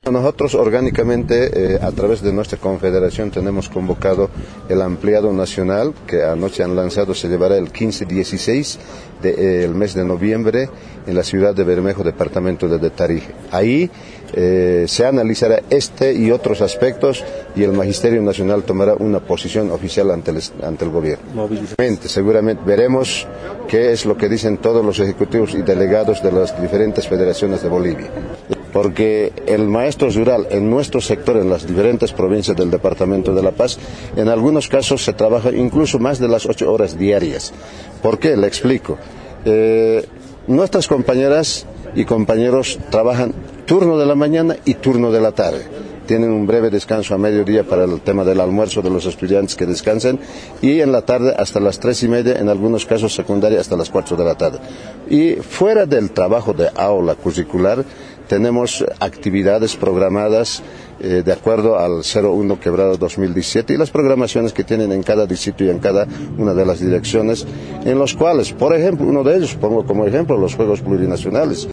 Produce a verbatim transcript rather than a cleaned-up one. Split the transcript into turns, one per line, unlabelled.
Nosotros orgánicamente, eh, a través de nuestra confederación, tenemos convocado el ampliado nacional que anoche han lanzado, se llevará el quince dieciséis del mes de noviembre en la ciudad de Bermejo, departamento de Tarije. Ahí eh, se analizará este y otros aspectos y el Magisterio Nacional tomará una posición oficial ante el, ante el gobierno. Seguramente veremos qué es lo que dicen todos los ejecutivos y delegados de las diferentes federaciones de Bolivia. Porque el maestro rural en nuestro sector, en las diferentes provincias del departamento de La Paz, en algunos casos se trabaja incluso más de las ocho horas diarias. ¿Por qué? Le explico. Eh, nuestras compañeras y compañeros trabajan turno de la mañana y turno de la tarde. Tienen un breve descanso a mediodía para el tema del almuerzo de los estudiantes que descansen, y en la tarde hasta las tres y media, en algunos casos secundaria hasta las cuatro de la tarde. Y fuera del trabajo de aula curricular, tenemos actividades programadas eh, de acuerdo al cero uno quebrado dos mil diecisiete y las programaciones que tienen en cada distrito y en cada una de las direcciones, en los cuales, por ejemplo, uno de ellos, pongo como ejemplo, los Juegos Plurinacionales.